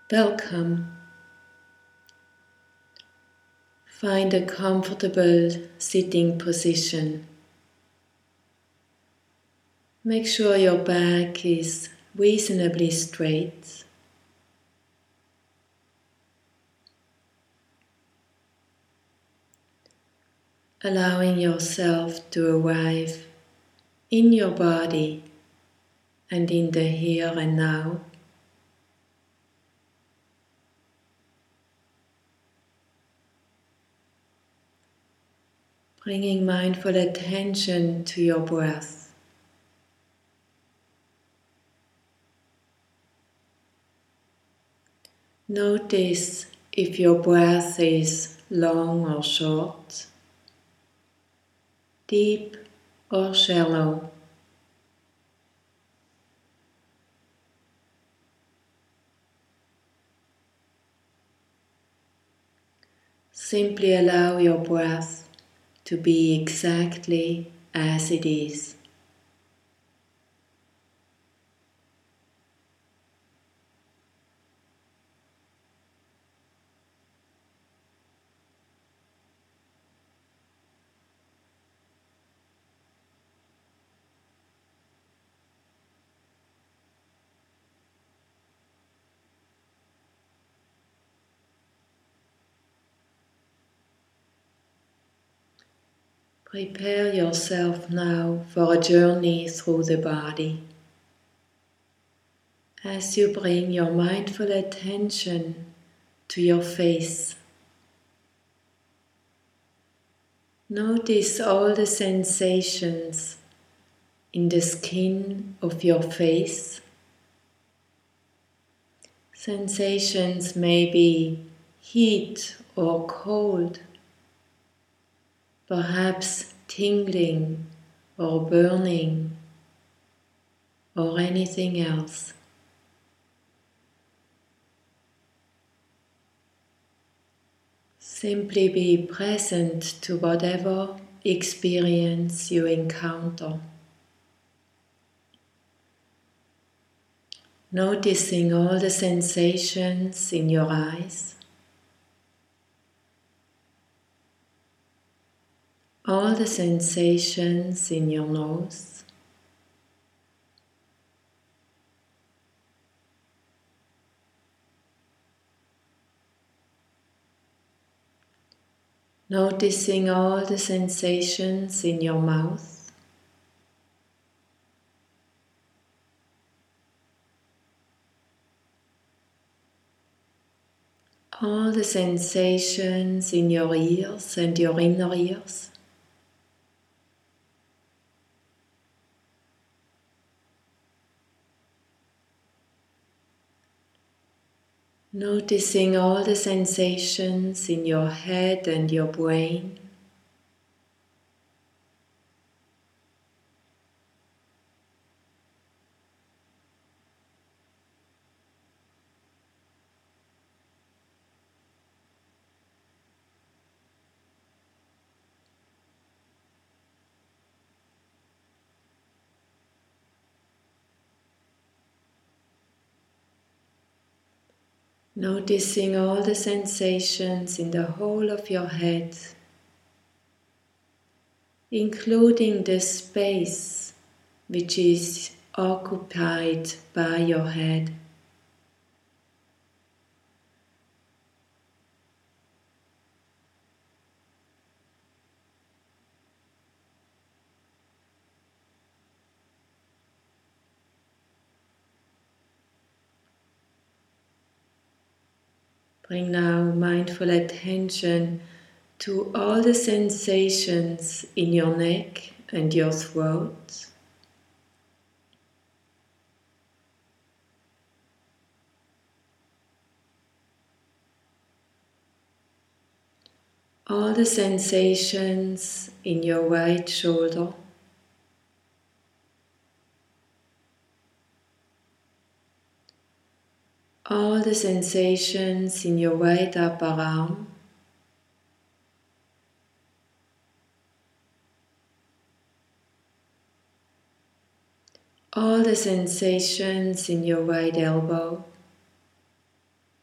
Welcome. Find a comfortable sitting position. Make sure your back is reasonably straight. Allowing yourself to arrive in your body and in the here and now. Bringing mindful attention to your breath. Notice if your breath is long or short, deep or shallow. Simply allow your breath to be exactly as it is. Prepare yourself now for a journey through the body. As you bring your mindful attention to your face, notice all the sensations in the skin of your face. Sensations may be heat or cold, perhaps tingling or burning or anything else. Simply be present to whatever experience you encounter. Noticing all the sensations in your eyes, all the sensations in your nose, noticing all the sensations in your mouth, all the sensations in your ears and your inner ears. Noticing all the sensations in your head and your brain. Noticing all the sensations in the whole of your head, including the space which is occupied by your head. Bring now mindful attention to all the sensations in your neck and your throat. All the sensations in your right shoulder. All the sensations in your right upper arm. All the sensations in your right elbow.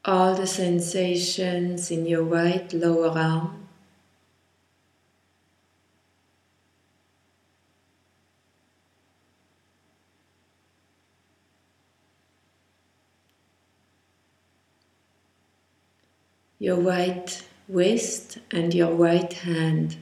all the sensations in your right lower arm, your right wrist and your right hand.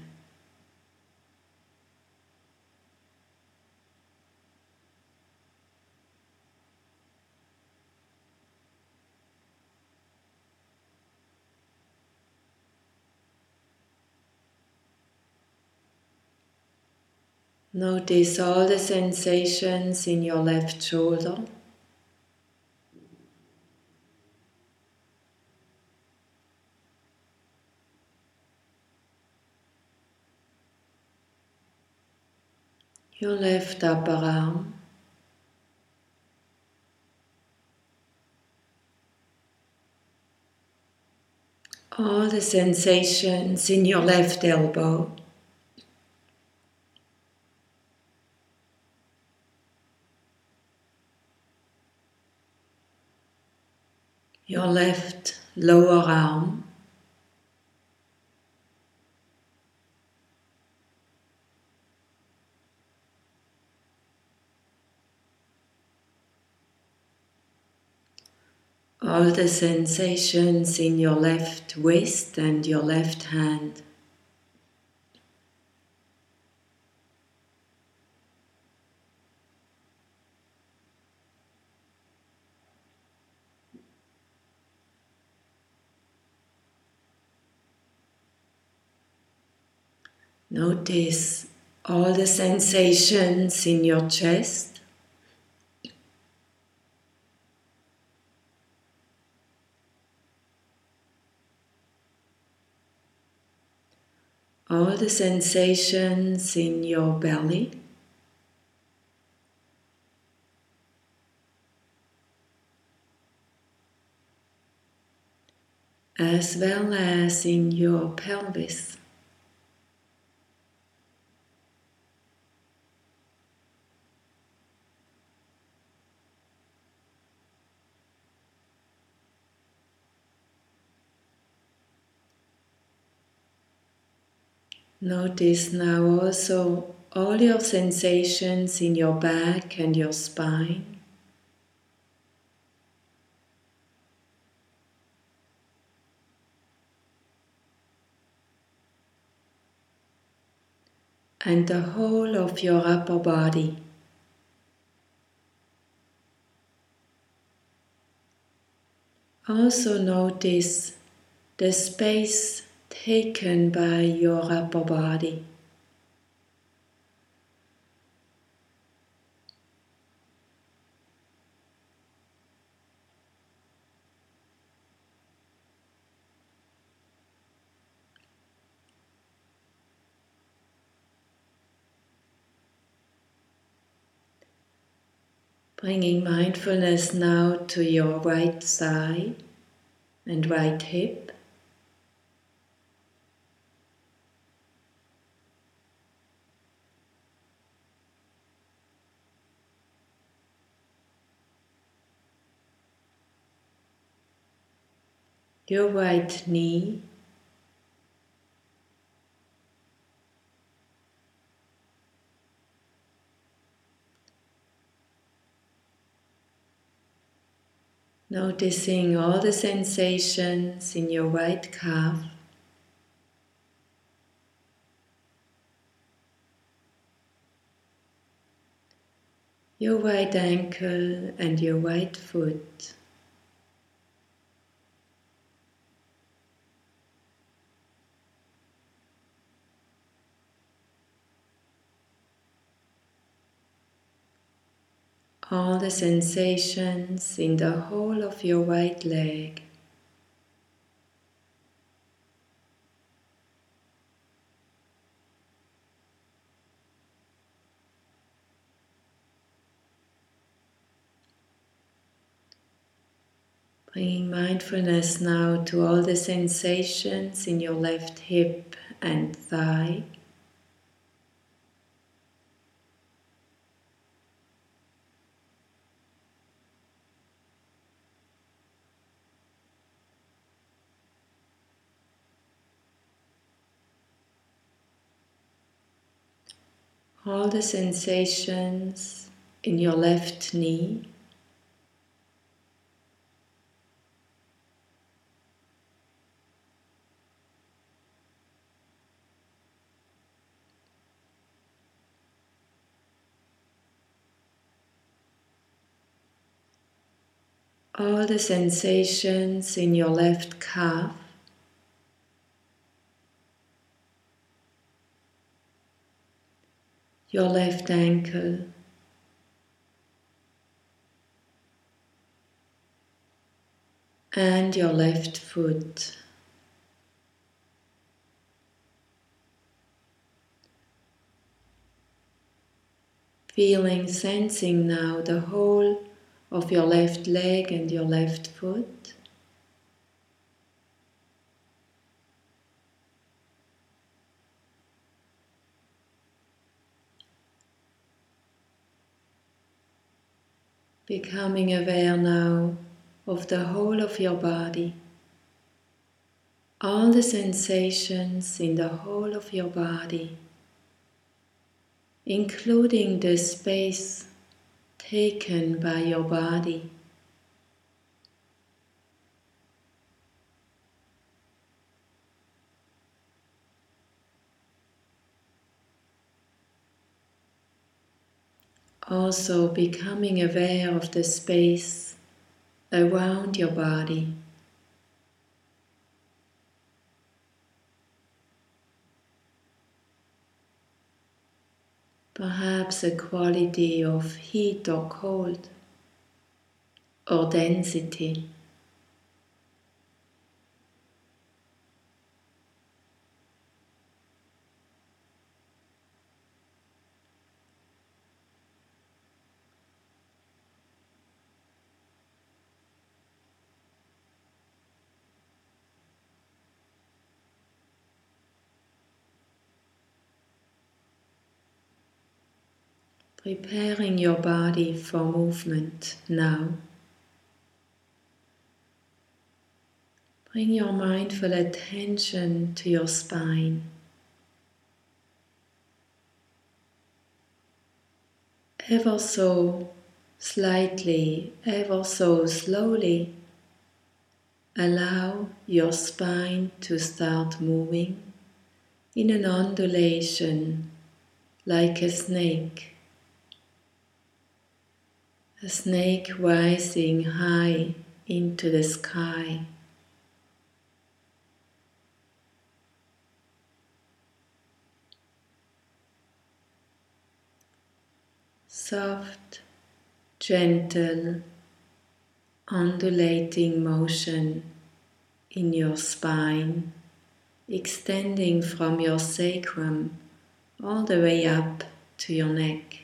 Notice all the sensations in your left shoulder, your left upper arm, all the sensations in your left elbow, your left lower arm, all the sensations in your left wrist and your left hand. Notice all the sensations in your chest, all the sensations in your belly, as well as in your pelvis. Notice now also all your sensations in your back and your spine. And the whole of your upper body. Also notice the space taken by your upper body. Bringing mindfulness now to your right thigh and right hip. Your right knee. Noticing all the sensations in your right calf. Your right ankle and your right foot. All the sensations in the whole of your right leg. Bringing mindfulness now to all the sensations in your left hip and thigh. all the sensations in your left knee, all the sensations in your left calf, your left ankle, and your left foot. Feeling, sensing now the whole of your left leg and your left foot. Becoming aware now of the whole of your body, all the sensations in the whole of your body, including the space taken by your body. Also becoming aware of the space around your body. Perhaps a quality of heat or cold, or density. Preparing your body for movement now. Bring your mindful attention to your spine. Ever so slightly, ever so slowly, allow your spine to start moving in an undulation like a snake rising high into the sky. Soft, gentle, undulating motion in your spine, extending from your sacrum all the way up to your neck.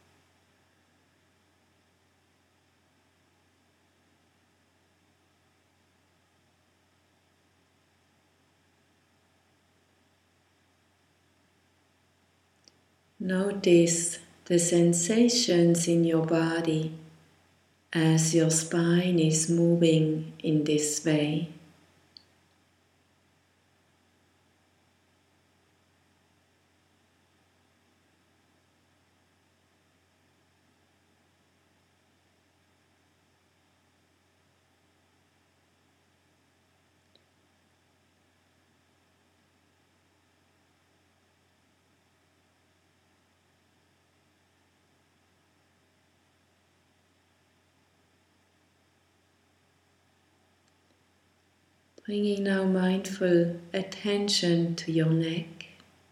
Notice the sensations in your body as your spine is moving in this way. Bringing now mindful attention to your neck.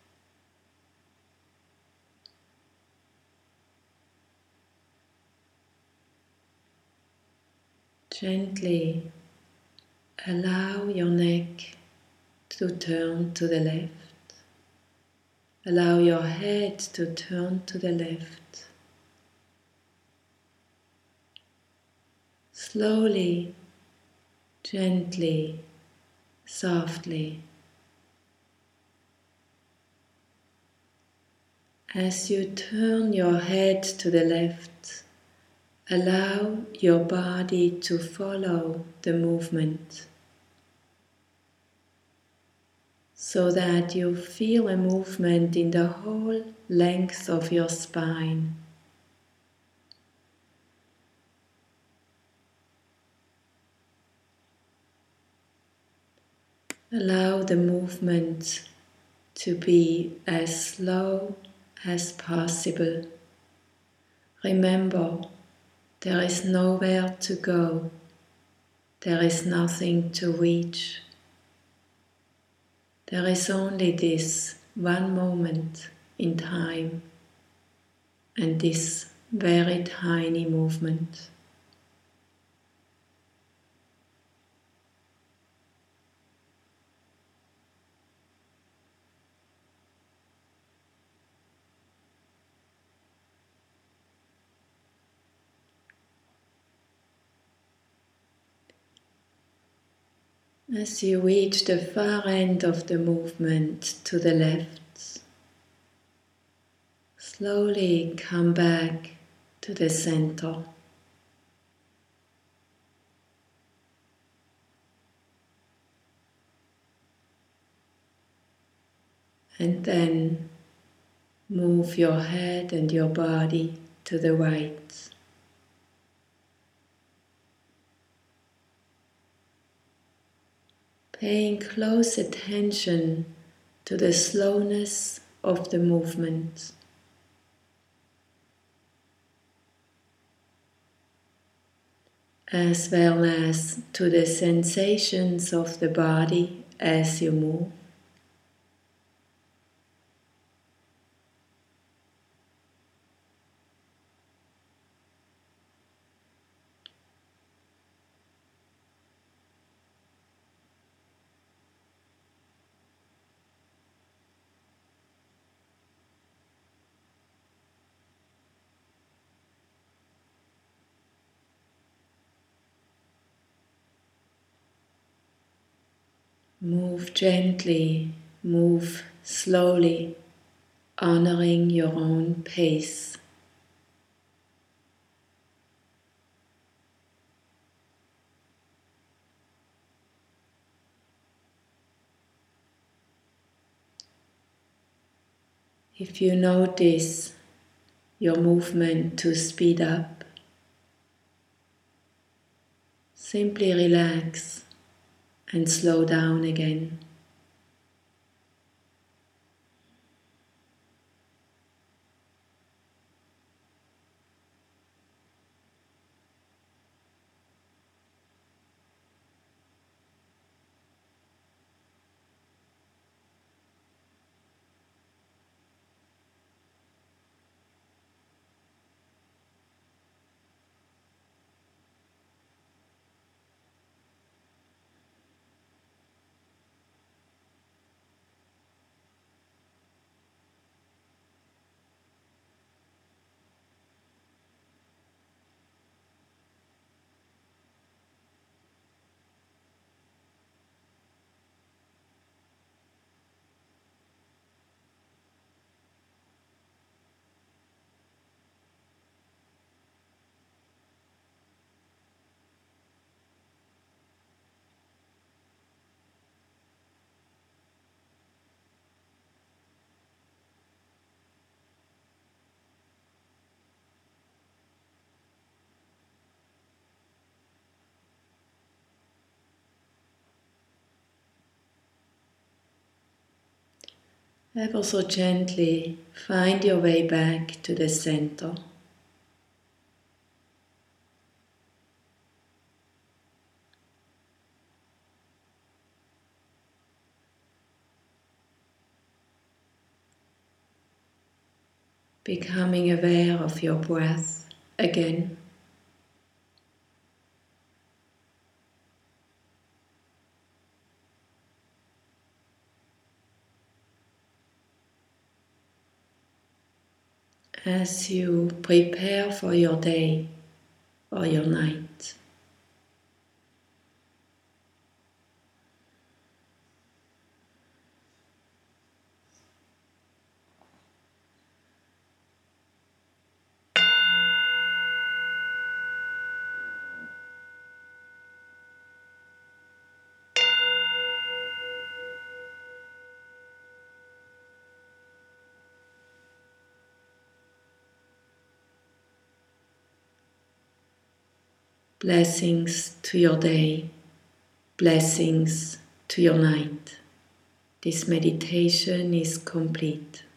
Gently allow your neck to turn to the left. Allow your head to turn to the left. Slowly, gently, softly. As you turn your head to the left, allow your body to follow the movement. so that you feel a movement in the whole length of your spine. Allow the movement to be as slow as possible. Remember, there is nowhere to go. There is nothing to reach. There is only this one moment in time and this very tiny movement. As you reach the far end of the movement to the left, slowly come back to the center. And then move your head and your body to the right. Paying close attention to the slowness of the movement. As well as to the sensations of the body as you move. Move gently, move slowly, honoring your own pace. If you notice your movement to speed up, simply relax and slow down again. Ever so gently find your way back to the center. Becoming aware of your breath again. As you prepare for your day or your night. Blessings to your day, blessings to your night. This meditation is complete.